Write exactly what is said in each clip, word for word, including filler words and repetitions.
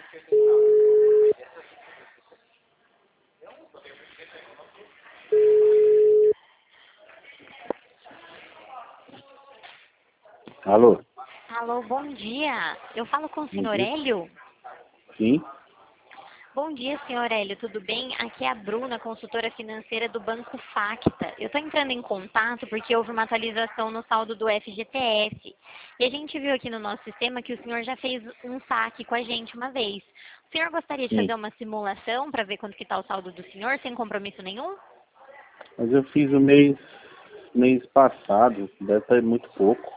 Alô? Alô, bom dia. Eu falo com o Bom senhor dia. Hélio? Sim? Bom dia, senhor Hélio, tudo bem? Aqui é a Bruna, consultora financeira do Banco Facta. Eu estou entrando em contato porque houve uma atualização no saldo do F G T S. E a gente viu aqui no nosso sistema que o senhor já fez um saque com a gente uma vez. O senhor gostaria de Sim. fazer uma simulação para ver quanto que está o saldo do senhor, sem compromisso nenhum? Mas eu fiz o mês, mês passado, deve estar muito pouco.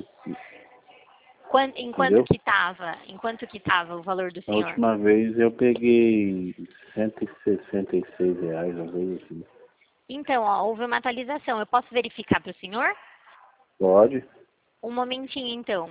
Quan- Em quanto Entendeu? que estava? Em quanto que estava o valor do A senhor? última vez eu peguei cento e sessenta e seis reais, uma vez assim. Então, ó, houve uma atualização. Eu posso verificar para o senhor? Pode? Um momentinho, então.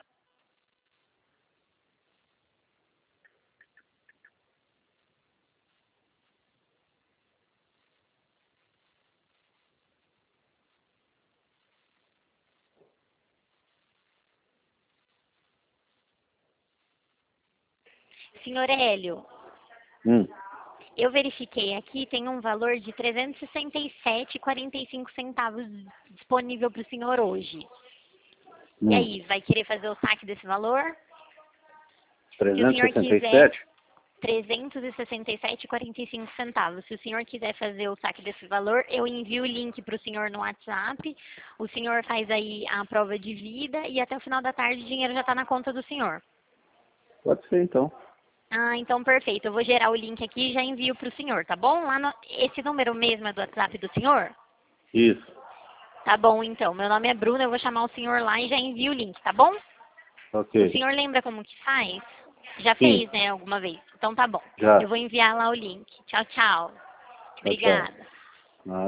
Senhor Hélio, Hum. eu verifiquei aqui, tem um valor de trezentos e sessenta e sete reais e quarenta e cinco centavos disponível para o senhor hoje. E Hum. aí, vai querer fazer o saque desse valor? Se o trezentos e senhor sessenta e quiser, sete? trezentos e sessenta e sete reais e quarenta e cinco centavos. Se o senhor quiser fazer o saque desse valor, eu envio o link para o senhor no WhatsApp. O senhor faz aí a prova de vida e até o final da tarde o dinheiro já está na conta do senhor. Pode ser então. Ah, então perfeito. Eu vou gerar o link aqui e já envio para o senhor, tá bom? Lá no... Esse número mesmo é do WhatsApp do senhor? Isso. Tá bom, então. Meu nome é Bruna, eu vou chamar o senhor lá e já envio o link, tá bom? O Ok. senhor lembra como que faz? Já Sim, fez, né, alguma vez? Então tá bom. já. Eu vou enviar lá o link. Tchau, tchau. Tchau, tchau. Obrigada. Nada.